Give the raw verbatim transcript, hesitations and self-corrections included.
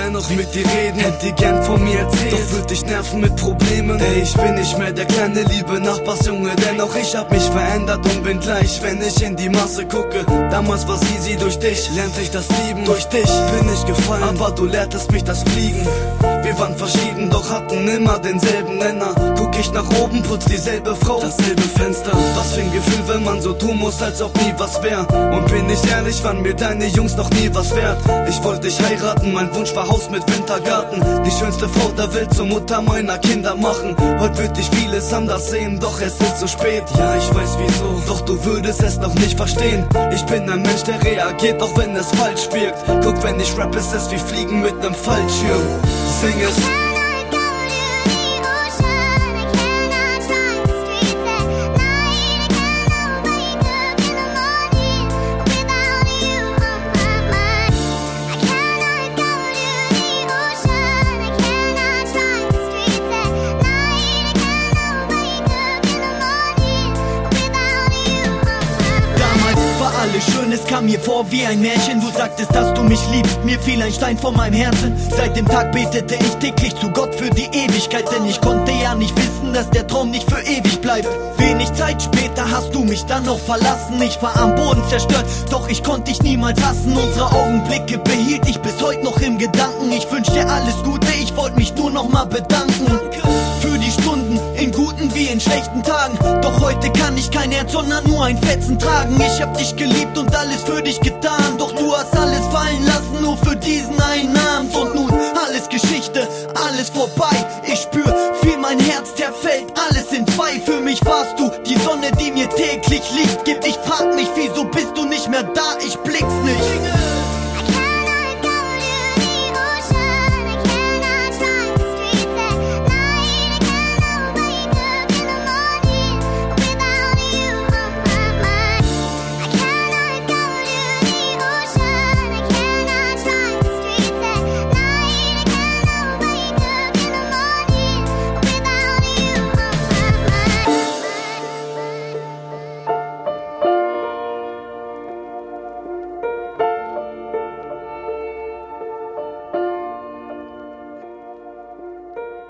dennoch mit dir reden. Hätte dir gern von mir erzählt, doch würd dich nerven mit Problemen. Ey, ich bin nicht mehr der kleine liebe Nachbarsjunge, dennoch ich hab mich verändert und bin gleich, wenn ich in die Masse gucke. Damals war's easy, durch dich lernte ich das Lieben. Durch dich bin ich gefallen, aber du lehrtest mich das Fliegen. Wir waren verschieden, doch hatten immer denselben Nenner. Guck ich nach oben, putzt dieselbe Frau dasselbe Fenster. Was für ein Gefühl, wenn man so tun muss, als ob nie was wär. Und bin ich ehrlich, waren mir deine Jungs noch nie was wert. Ich wollte dich heiraten, mein Wunsch war Haus mit Wintergarten. Die schönste Frau der Welt zur Mutter meiner Kinder machen. Heute würd ich vieles anders sehen, doch es ist zu spät. Ja, ich weiß wieso, doch du würdest es noch nicht verstehen. Ich bin ein Mensch, der reagiert, auch wenn es falsch wirkt. Guck, wenn ich rap, ist es wie Fliegen mit nem Fallschirm. Sing es. Alles schön, es kam mir vor wie ein Märchen. Du sagtest, dass du mich liebst, mir fiel ein Stein von meinem Herzen. Seit dem Tag betete ich täglich zu Gott für die Ewigkeit, denn ich konnte ja nicht wissen, dass der Traum nicht für ewig bleibt. Wenig Zeit später hast du mich dann noch verlassen. Ich war am Boden zerstört, doch ich konnte dich niemals hassen. Unsere Augenblicke behielt ich bis heute noch im Gedanken. Ich wünsch dir alles Gute, ich wollte mich nur noch mal bedanken. Für die Stunden, in guten wie in schlechten Tagen. Doch heute kann ich kein Herz, sondern nur ein Fetzen tragen. Ich hab dich geliebt und alles für dich getan, doch du hast alles fallen lassen, nur für diesen einen Abend. Und nun alles Geschichte, alles vorbei. Ich spür, wie mein Herz zerfällt, alles in zwei. Für mich warst du die Sonne, die mir täglich Licht gibt. Ich frag mich, wieso bist du nicht mehr da? Ich blick's nicht.